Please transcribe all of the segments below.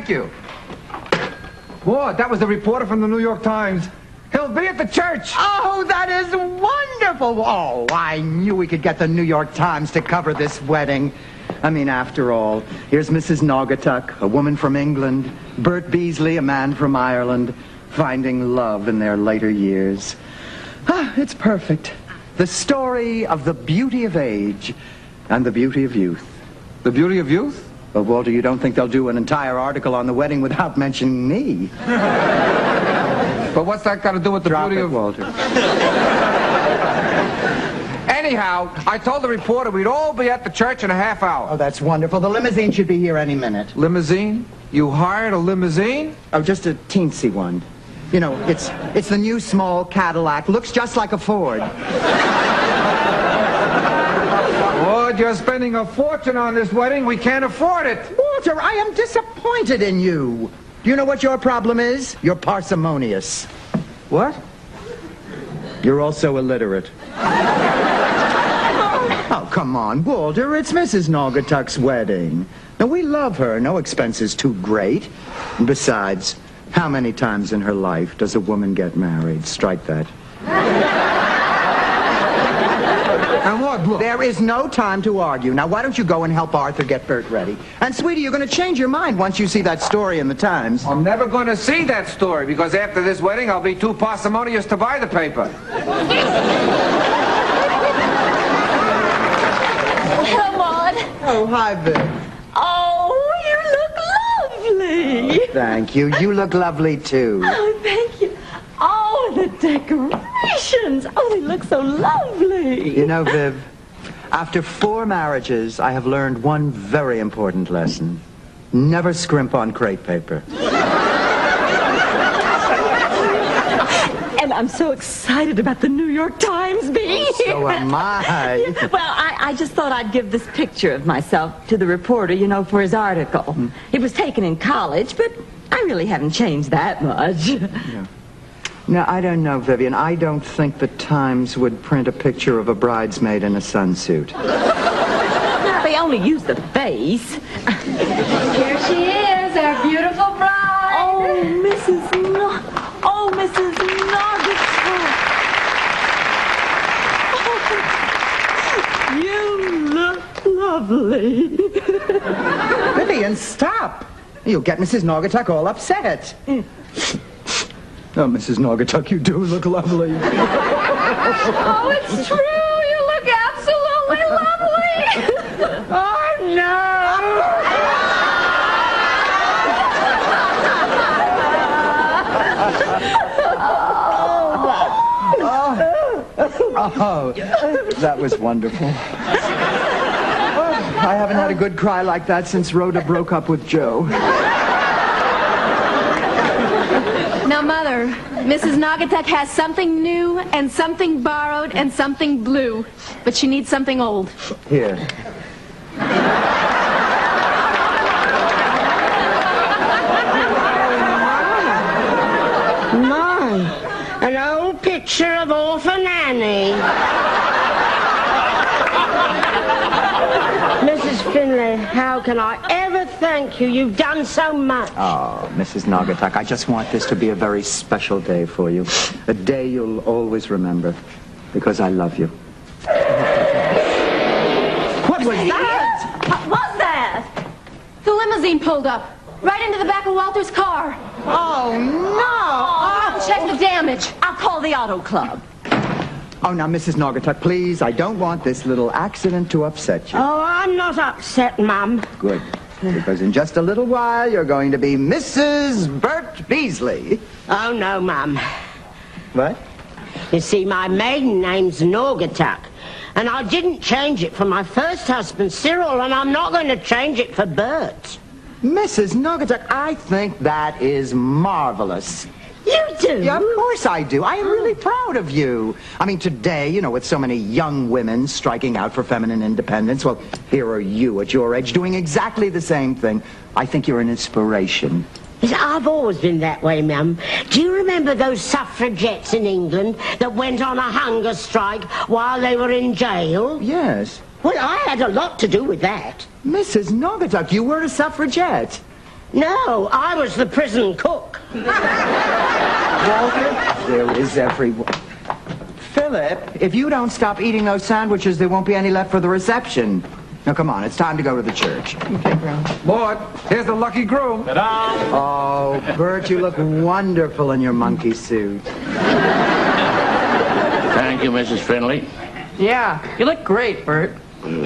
Thank you. What? That was the reporter from the New York Times. He'll be at the church. Oh, that is wonderful. Oh, I knew we could get the New York Times to cover this wedding. I mean, after all, here's Mrs. Naugatuck, a woman from England, Bert Beasley, a man from Ireland, finding love in their later years. Ah, it's perfect. The story of the beauty of age and the beauty of youth. The beauty of youth? Well, Walter, you don't think they'll do an entire article on the wedding without mentioning me? But what's that got to do with the beauty of... Walter. Anyhow, I told the reporter we'd all be at the church in a half hour. Oh, that's wonderful. The limousine should be here any minute. Limousine? You hired a limousine? Oh, just a teensy one. You know, it's the new small Cadillac. Looks just like a Ford. Lord, you're spending a fortune on this wedding. We can't afford it. Walter, I am disappointed in you. Do you know what your problem is? You're parsimonious. What? You're also illiterate. Oh, come on, Walter. It's Mrs. Naugatuck's wedding. Now, we love her. No expense is too great. And besides, how many times in her life does a woman get married? Strike that. And what? Look. There is no time to argue. Now, why don't you go and help Arthur get Bert ready? And, sweetie, you're going to change your mind once you see that story in the Times. I'm never going to see that story because after this wedding, I'll be too parsimonious to buy the paper. Hello, Maud. Oh, hi, Vic. Oh, you look lovely. Thank you. You look lovely, too. Oh, thank you. Oh, the decorations. Oh, they look so lovely. You know, Viv, after 4 marriages, I have learned one very important lesson. Never scrimp on crepe paper. And I'm so excited about the New York Times being here. So am I. Well, I just thought I'd give this picture of myself to the reporter, you know, for his article. It was taken in college, but I really haven't changed that much. Yeah. Now, I don't know, Vivian. I don't think the Times would print a picture of a bridesmaid in a sunsuit. They only use the face. Here she is, our beautiful bride. Oh, Mrs. Naugatuck. You look lovely. Vivian, stop. You'll get Mrs. Naugatuck all upset. Oh, Mrs. Naugatuck, you do look lovely. Oh, it's true. You look absolutely lovely. Oh, no. Oh, that was wonderful. Oh, I haven't had a good cry like that since Rhoda broke up with Joe. Now, Mother, Mrs. Naugatuck has something new and something borrowed and something blue, but she needs something old. Here. My, an old picture of Orphan Annie. Mrs. Finlay, how can I ever thank you? You've done so much. Oh, Mrs. Naugatuck, I just want this to be a very special day for you. A day you'll always remember, because I love you. What was that? What was that? The limousine pulled up, right into the back of Walter's car. Oh, no! Check the damage. I'll call the auto club. Oh, now, Mrs. Naugatuck, please, I don't want this little accident to upset you. Oh, I'm not upset, Mum. Good, because in just a little while, you're going to be Mrs. Bert Beasley. Oh, no, Mum. What? You see, my maiden name's Naugatuck, and I didn't change it for my first husband, Cyril, and I'm not going to change it for Bert. Mrs. Naugatuck, I think that is marvelous. You do? Yeah, of course I do. I am really proud of you. I mean, today, you know, with so many young women striking out for feminine independence, well, here are you at your age doing exactly the same thing. I think you're an inspiration. Yes, I've always been that way, Mum. Do you remember those suffragettes in England that went on a hunger strike while they were in jail? Yes. Well, I had a lot to do with that. Mrs. Naugatuck, you were a suffragette. No, I was the prison cook. Walter, there is everyone. Philip, if you don't stop eating those sandwiches, there won't be any left for the reception. Now, come on, it's time to go to the church. Okay, Maud, here's the lucky groom. Ta-da! Oh, Bert, you look wonderful in your monkey suit. Thank you, Mrs. Finley. Yeah, you look great, Bert.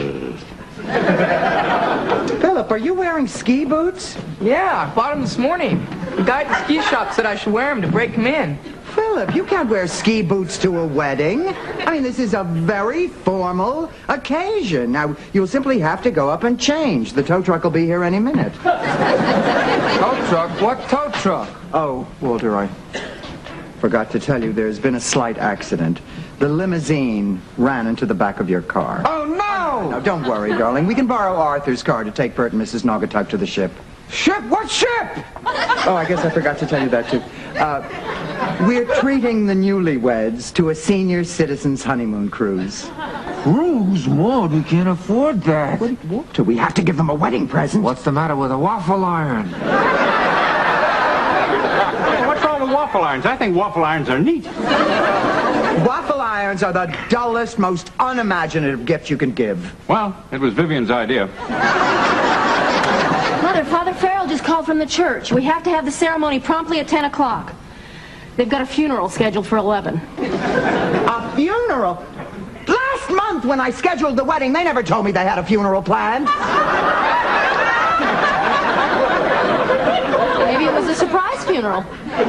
Philip, are you wearing ski boots? Yeah, I bought them this morning. The guy at the ski shop said I should wear them to break them in. Philip, you can't wear ski boots to a wedding. I mean, this is a very formal occasion. Now, you'll simply have to go up and change. The tow truck will be here any minute. Tow truck? What tow truck? Oh, Walter, I forgot to tell you there's been a slight accident. The limousine ran into the back of your car. Oh, no! Now, don't worry, darling. We can borrow Arthur's car to take Bert and Mrs. Naugatuck to the ship. Ship? What ship? Oh, I guess I forgot to tell you that, too. We're treating the newlyweds to a senior citizens honeymoon cruise. Cruise? Maud, we can't afford that. Walter, we have to give them a wedding present. What's the matter with a waffle iron? What's wrong with waffle irons? I think waffle irons are neat. Waffle irons are the dullest, most unimaginative gift you can give. Well, it was Vivian's idea. Mother, Father Farrell just called from the church. We have to have the ceremony promptly at 10 o'clock. They've got a funeral scheduled for 11. A funeral? Last month when I scheduled the wedding, they never told me they had a funeral planned. Maybe it was a surprise funeral.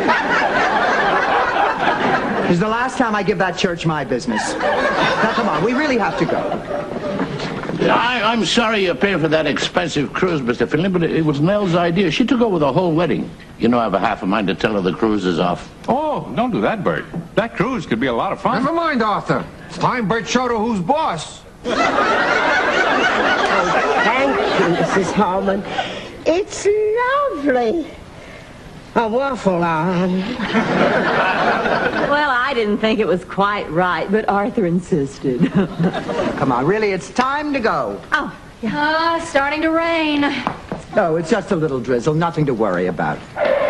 This is the last time I give that church my business. Now, come on, we really have to go. I'm sorry you paid for that expensive cruise, Mr. Finley, but it was Nell's idea. She took over the whole wedding. You know, I have a half a mind to tell her the cruise is off. Oh, don't do that, Bert. That cruise could be a lot of fun. Never mind, Arthur. It's time Bert showed her who's boss. Thank you, Mrs. Harmon. It's lovely. A waffle iron. Well, I didn't think it was quite right, but Arthur insisted. Come on, really, it's time to go. Oh, Starting to rain. No, it's just a little drizzle, nothing to worry about.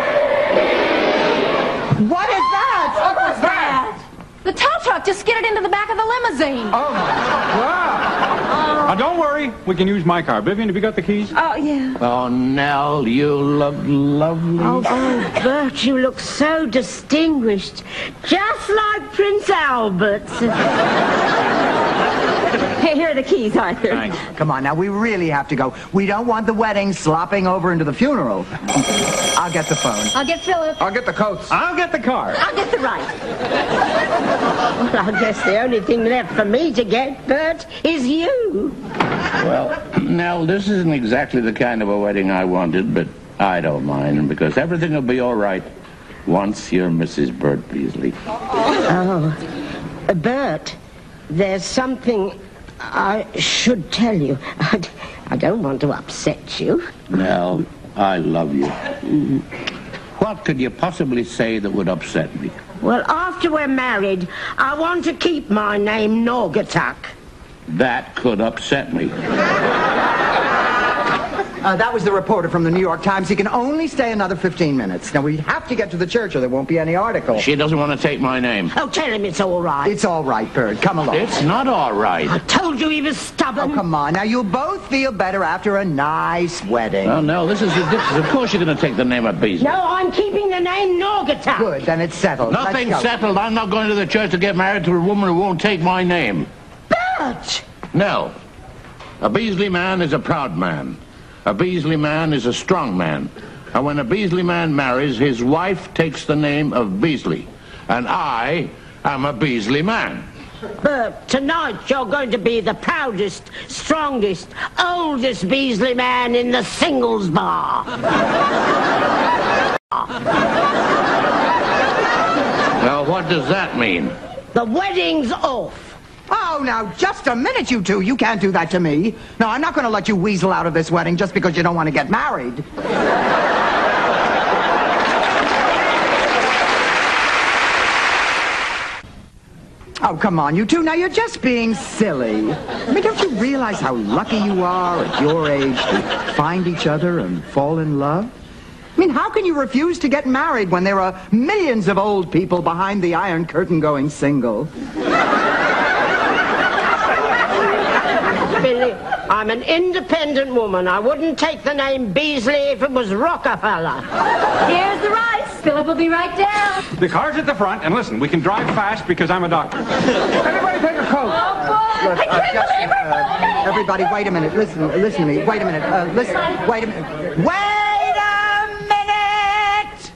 What is that? What was that? The tow truck just skidded into the back of the limousine. Oh, my God. Now, don't worry. We can use my car. Vivian, have you got the keys? oh, yeah. Oh, Nell, you look lovely. Oh, Bert, you look so distinguished. Just like Prince Albert. Here are the keys, Arthur. Thanks. Come on, now, we really have to go. We don't want the wedding slopping over into the funeral. I'll get the phone. I'll get Philip. I'll get the coats. I'll get the car. I'll get the right. Well, I guess the only thing left for me to get, Bert, is you. Well, Nell, this isn't exactly the kind of a wedding I wanted, but I don't mind, because everything will be all right once you're Mrs. Bert Beasley. Oh, Bert, there's something I should tell you. I don't want to upset you. Nell, I love you. What could you possibly say that would upset me? Well, after we're married, I want to keep my name Naugatuck. That could upset me. That was the reporter from the New York Times. He can only stay another 15 minutes. Now, we have to get to the church or there won't be any article. She doesn't want to take my name. Oh, tell him it's all right. It's all right, Bert. Come along. It's not all right. I told you he was stubborn. Oh, come on. Now, you'll both feel better after a nice wedding. Oh, no, this is ridiculous. Of course you're going to take the name of Beasley. No, I'm keeping the name Naugatuck. Good, then it's settled. Let's Nothing's go. settled. I'm not going to the church to get married to a woman who won't take my name. Bert! No. A Beasley man is a proud man. A Beasley man is a strong man. And when a Beasley man marries, his wife takes the name of Beasley. And I am a Beasley man. Bert, tonight you're going to be the proudest, strongest, oldest Beasley man in the singles bar. Well, what does that mean? The wedding's off. Oh, now, just a minute, you two. You can't do that to me. No, I'm not going to let you weasel out of this wedding just because you don't want to get married. Oh, come on, you two. Now, you're just being silly. I mean, don't you realize how lucky you are at your age to find each other and fall in love? I mean, how can you refuse to get married when there are millions of old people behind the Iron Curtain going single? Billy, I'm an independent woman. I wouldn't take the name Beasley if it was Rockefeller. Here's the rice. Philip will be right down. The car's at the front, and listen, we can drive fast because I'm a doctor. Everybody take a coat. Oh, boy. Look, everybody, wait a minute. Listen to me. Wait a minute. Listen. Wait a minute. Wait a minute!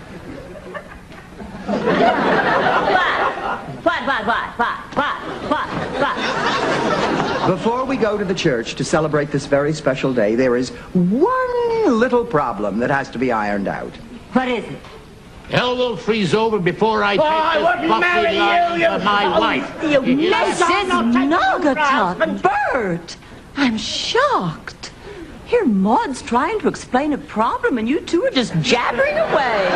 What? Before we go to the church to celebrate this very special day, there is one little problem that has to be ironed out. What is it? Hell will freeze over before I take I this wouldn't marry buffy line you, for my wife. You Yes, I'm not Mrs. taking you for a Naugatuck, husband. Bert! I'm shocked. Here Maud's trying to explain a problem and you two are just jabbering away.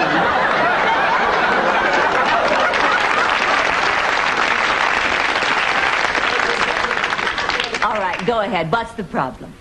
All right, go ahead. What's the problem?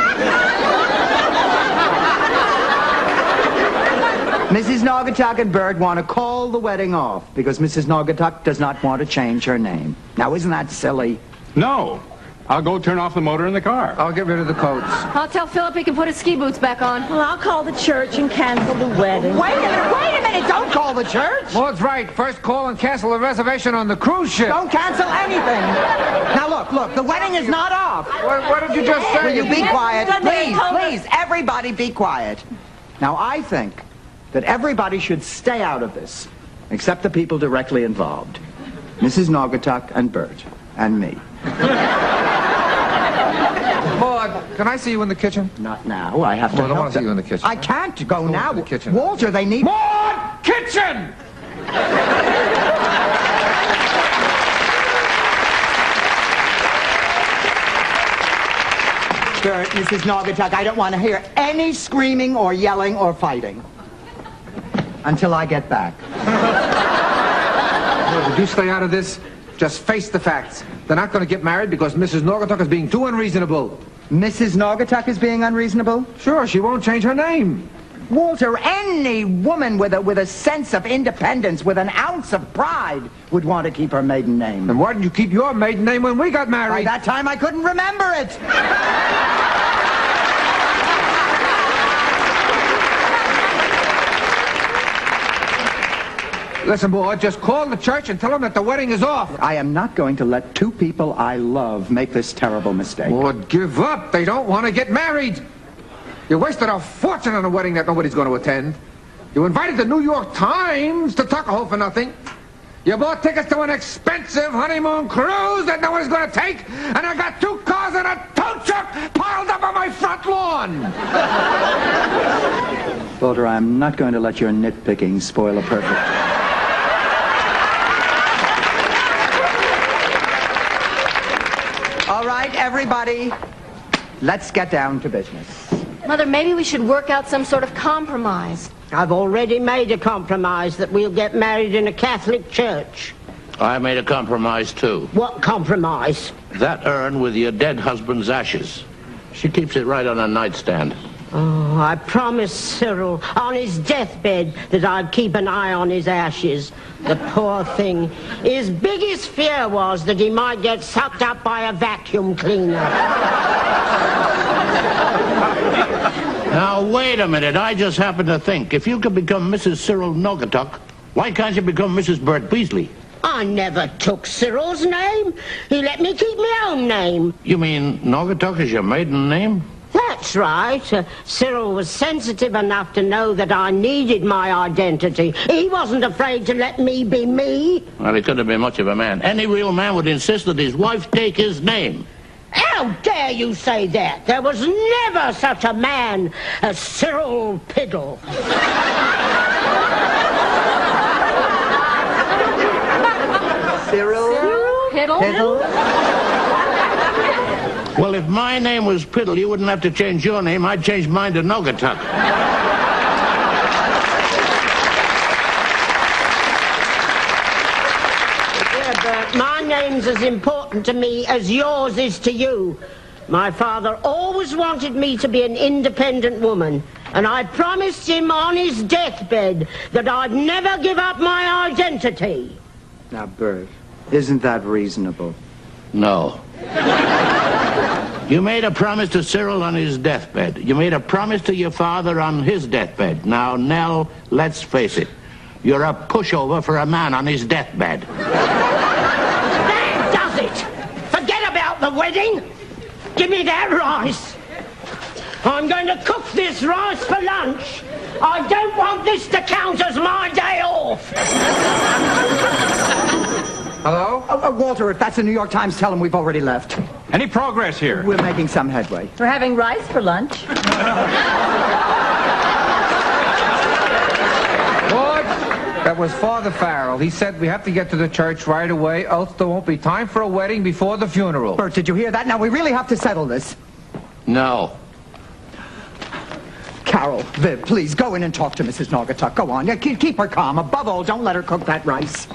Mrs. Naugatuck and Bert want to call the wedding off because Mrs. Naugatuck does not want to change her name. Now, isn't that silly? No. I'll go turn off the motor in the car. I'll get rid of the coats. I'll tell Philip he can put his ski boots back on. Well, I'll call the church and cancel the wedding. Wait a minute, don't call the church. Maud's right. First call and cancel the reservation on the cruise ship. Don't cancel anything. Now, look, the wedding is not off. What did you just say? Will you be quiet? Please, Please, everybody be quiet. Now, I think that everybody should stay out of this, except the people directly involved. Mrs. Naugatuck and Bert, and me. Maud, can I see you in the kitchen? Not now. I have to Well, I help want to see them. you in the kitchen. I can't go now. in the kitchen. Walter, they need... Maud! Kitchen! Bert, Mrs. Naugatuck, I don't want to hear any screaming or yelling or fighting until I get back. Would you stay out of this? Just face the facts. They're not going to get married because Mrs. Naugatuck is being too unreasonable. Mrs. Naugatuck is being unreasonable? Sure, she won't change her name. Walter, any woman with a sense of independence, with an ounce of pride, would want to keep her maiden name. Then why didn't you keep your maiden name when we got By married? that time, I couldn't remember it. Listen, Maud, just call the church and tell them that the wedding is off. I am not going to let two people I love make this terrible mistake. Maud, give up. They don't want to get married. You wasted a fortune on a wedding that nobody's going to attend. You invited the New York Times to Tuckahoe for nothing. You bought tickets to an expensive honeymoon cruise that no one's going to take, and I got 2 cars and a tow truck piled up on my front lawn. Walter, I'm not going to let your nitpicking spoil a perfect... All right, everybody, let's get down to business. Mother, maybe we should work out some sort of compromise. I've already made a compromise that we'll get married in a Catholic church. I made a compromise, too. What compromise? That urn with your dead husband's ashes. She keeps it right on her nightstand. Oh, I promised Cyril on his deathbed that I'd keep an eye on his ashes. The poor thing. His biggest fear was that he might get sucked up by a vacuum cleaner. Now, wait a minute. I just happen to think, if you could become Mrs. Cyril Naugatuck, why can't you become Mrs. Bert Beasley? I never took Cyril's name. He let me keep my own name. You mean Naugatuck is your maiden name? That's right. Cyril was sensitive enough to know that I needed my identity. He wasn't afraid to let me be me. Well, he couldn't be much of a man. Any real man would insist that his wife take his name. How dare you say that? There was never such a man as Cyril Piddle. Cyril? Piddle? Well, if my name was Piddle, you wouldn't have to change your name. I'd change mine to Naugatuck. Yeah, but my name's as important to me as yours is to you. My father always wanted me to be an independent woman, And I promised him on his deathbed that I'd never give up my identity. Now, Bert, isn't that reasonable? No. You made a promise to Cyril on his deathbed. You made a promise to your father on his deathbed. Now, Nell, let's face it. You're a pushover for a man on his deathbed. That does it! Forget about the wedding! Give me that rice! I'm going to cook this rice for lunch. I don't want this to count as my day off. Hello? Walter, if that's the New York Times, tell them we've already left. Any progress here? We're making some headway. We're having rice for lunch. What? That was Father Farrell. He said we have to get to the church right away, else there won't be time for a wedding before the funeral. Bert, did you hear that? Now, we really have to settle this. No. Carol, Viv, please, go in and talk to Mrs. Naugatuck. Go on. Yeah, keep her calm. Above all, don't let her cook that rice.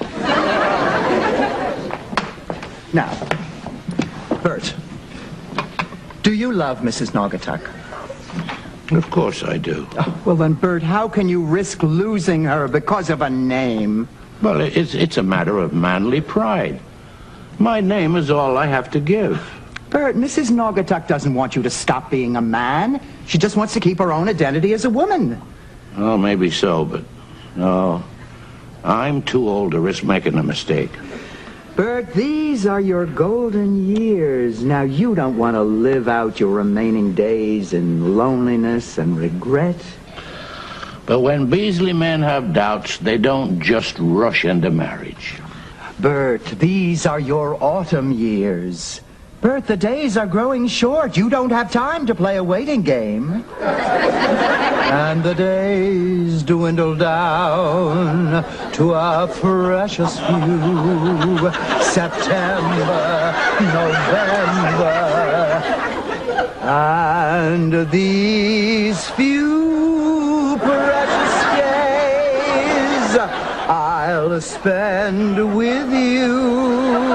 Now, Bert, do you love Mrs. Naugatuck? Of course I do. Oh, well then, Bert, how can you risk losing her because of a name? Well, it's a matter of manly pride. My name is all I have to give. Bert, Mrs. Naugatuck doesn't want you to stop being a man. She just wants to keep her own identity as a woman. Oh, maybe so, but no. I'm too old to risk making a mistake. Bert, these are your golden years. Now, you don't want to live out your remaining days in loneliness and regret. But when Beasley men have doubts, they don't just rush into marriage. Bert, these are your autumn years. Bert, the days are growing short. You don't have time to play a waiting game. And the days dwindle down to a precious few. September, November. And these few precious days I'll spend with you.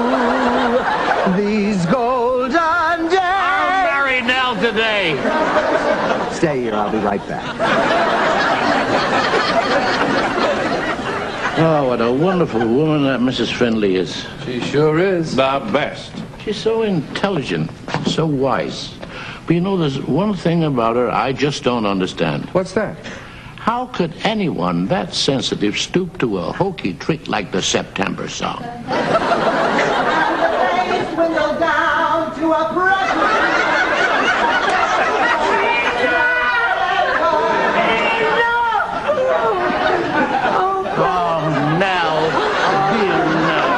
These golden days. I'll marry Nell today. Stay here, I'll be right back. Oh, what a wonderful woman that Mrs. Findlay is. She sure is. The best. She's so intelligent, so wise. But you know, there's one thing about her I just don't understand. What's that? How could anyone that sensitive stoop to a hokey trick like the September song? Dwindle down to a Oh, Nell. Dear Nell.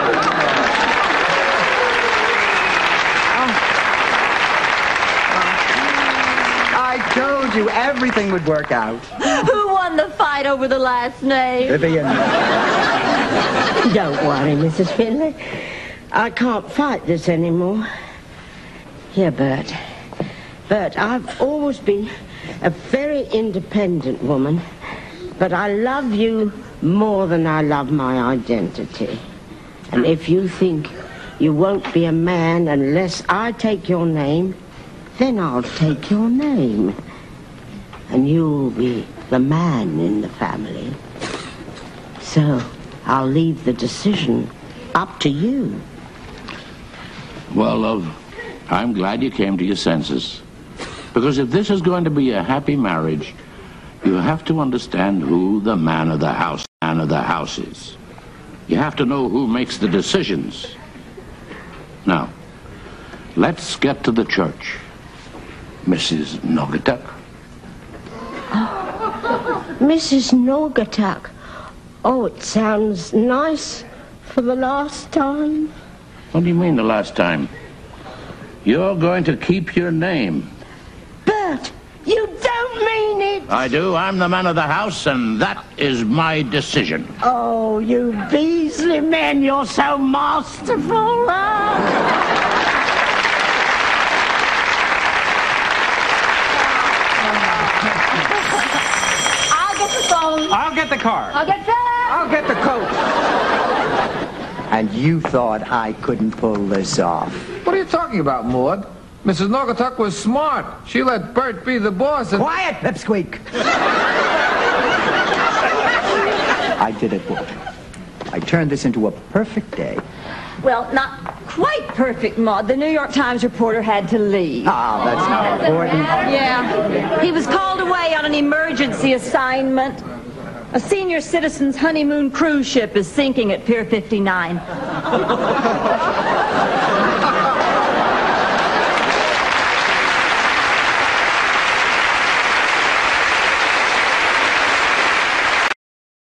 I told you everything would work out. Who won the fight over the last name? Vivian. Don't worry, Mrs. Findlay. I can't fight this anymore. Here, Bert. Bert, I've always been a very independent woman, but I love you more than I love my identity. And if you think you won't be a man unless I take your name, then I'll take your name. And you'll be the man in the family. So I'll leave the decision up to you. Well, love, I'm glad you came to your senses. Because if this is going to be a happy marriage, you have to understand who the man of the house is. You have to know who makes the decisions. Now, let's get to the church. Mrs. Naugatuck. Mrs. Naugatuck. Oh, it sounds nice for the last time. What do you mean the last time? You're going to keep your name. Bert, you don't mean it. I do. I'm the man of the house, and that is my decision. Oh, you Beasley men, you're so masterful. I'll get the phone. I'll get the car. I'll get that. I'll get the coat. And you thought I couldn't pull this off. What are you talking about, Maud? Mrs. Naugatuck was smart. She let Bert be the boss and... Quiet, Pipsqueak! I did it, Walter. I turned this into a perfect day. Well, not quite perfect, Maud. The New York Times reporter had to leave. Ah, that's not important. Yeah. He was called away on an emergency assignment. A senior citizen's honeymoon cruise ship is sinking at Pier 59.